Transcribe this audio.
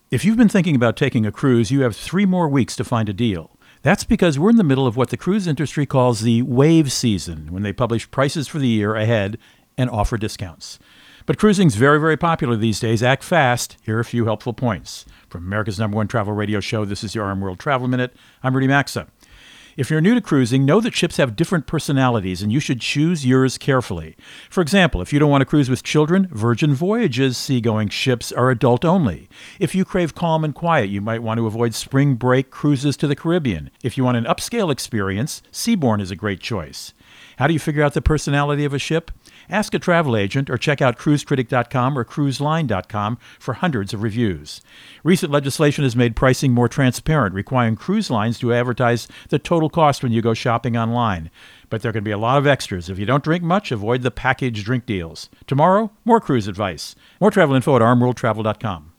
If you've been thinking about taking a cruise, you have 3 more weeks to find a deal. That's because we're in the middle of what the cruise industry calls the wave season, when they publish prices for the year ahead and offer discounts. But cruising's very, very popular these days. Act fast. Here are a few helpful points. From America's #1 travel radio show, this is your RM World Travel Minute. I'm Rudy Maxa. If you're new to cruising, know that ships have different personalities, and you should choose yours carefully. For example, if you don't want to cruise with children, Virgin Voyages seagoing ships are adult only. If you crave calm and quiet, you might want to avoid spring break cruises to the Caribbean. If you want an upscale experience, Seabourn is a great choice. How do you figure out the personality of a ship? Ask a travel agent or check out cruisecritic.com or cruiseline.com for hundreds of reviews. Recent legislation has made pricing more transparent, requiring cruise lines to advertise the total cost when you go shopping online. But there can be a lot of extras. If you don't drink much, avoid the packaged drink deals. Tomorrow, more cruise advice. More travel info at rmworldtravel.com.